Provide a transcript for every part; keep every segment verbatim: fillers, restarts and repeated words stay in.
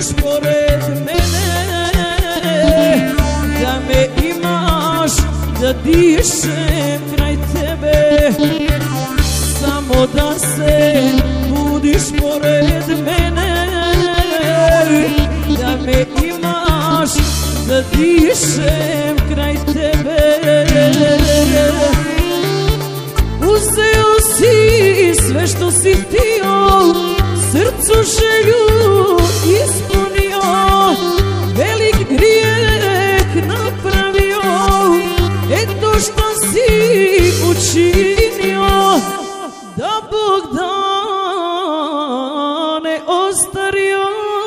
pored mene, da me imaš, da dišem kraj tebe, samo da se budiš pored mene, da me imaš, da dišem kraj tebe. Uzeo si sve što si htio, srcu želju ispunio, velik grijeh napravio, eto što si učinio, da Bog da ne ostario.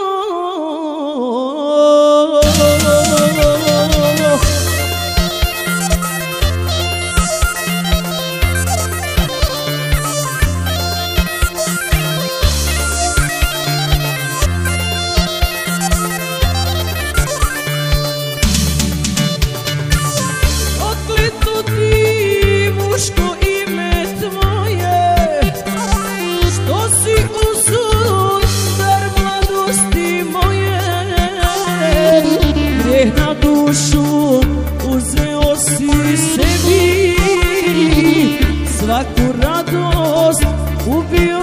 Na dušu uzeo si sebi, svaku radost ubio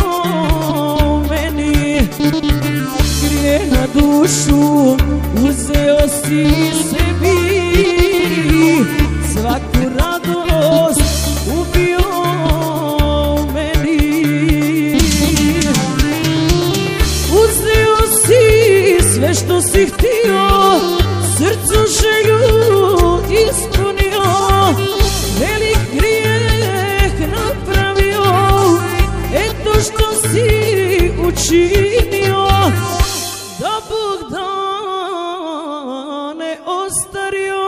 meni. Grijeh na dušu uzeo si sebi, svaku radost ubio meni. Uzeo si sve što si htio, srcu želju ispunio, velik grijeh napravio, eto što si učinio, da Bog da ne ostario.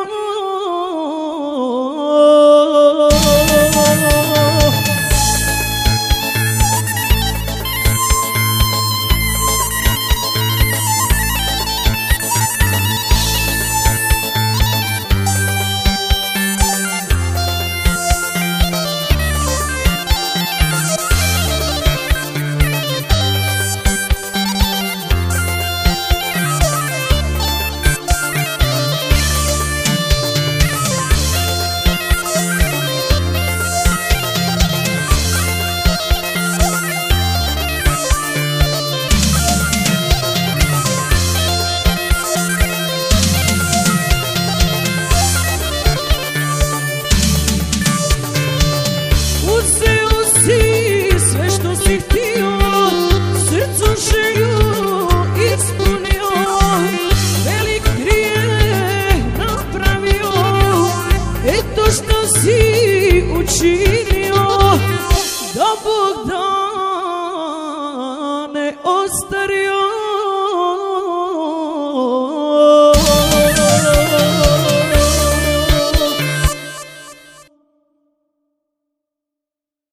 Učinio, da Bog da